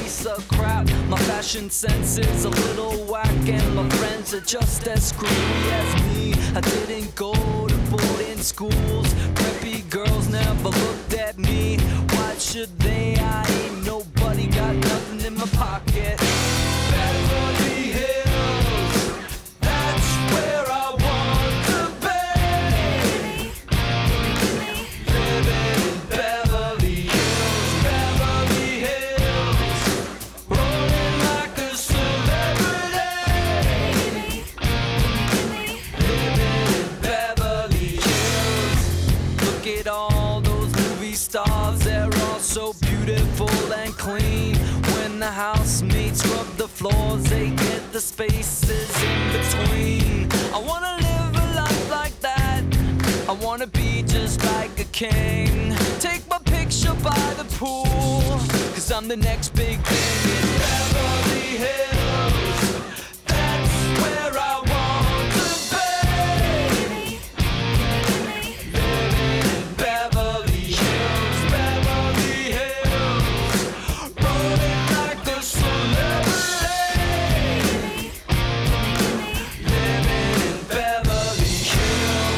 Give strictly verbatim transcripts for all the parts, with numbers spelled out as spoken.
piece of crap. My fashion sense is a little whack, and my friends are just as screwy as me. I didn't go to boarding schools. Preppy girls never looked at me. Why should they? I ain't nobody, got nothing in my pocket. Beverly Hills, that's where I want to be. Living in Beverly Hills, Beverly Hills, rolling like a celebrity. Living in Beverly Hills. Look at all those movie stars, they're all so beautiful and clean. When the housemates rub the floors, they get the spaces in between. I wanna live a life like that. I wanna be just like a king. Take my picture by the pool, cause I'm the next big thing in Beverly Hills. That's where I want to be. Living in Beverly Hills, Beverly Hills, rolling like a celebrity. Living in Beverly Hills.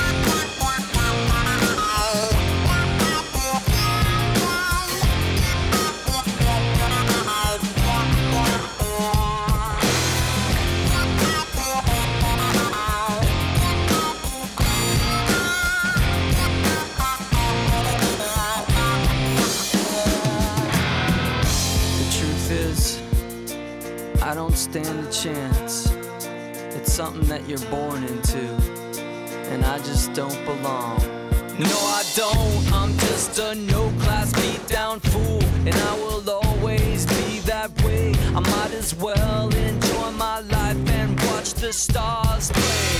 The truth is, I don't stand a chance. It's something that you're born into, and I just don't belong. No, I don't. I'm just a no-class beat-down fool, and I will always be that way. I might as well enjoy my life and watch the stars play.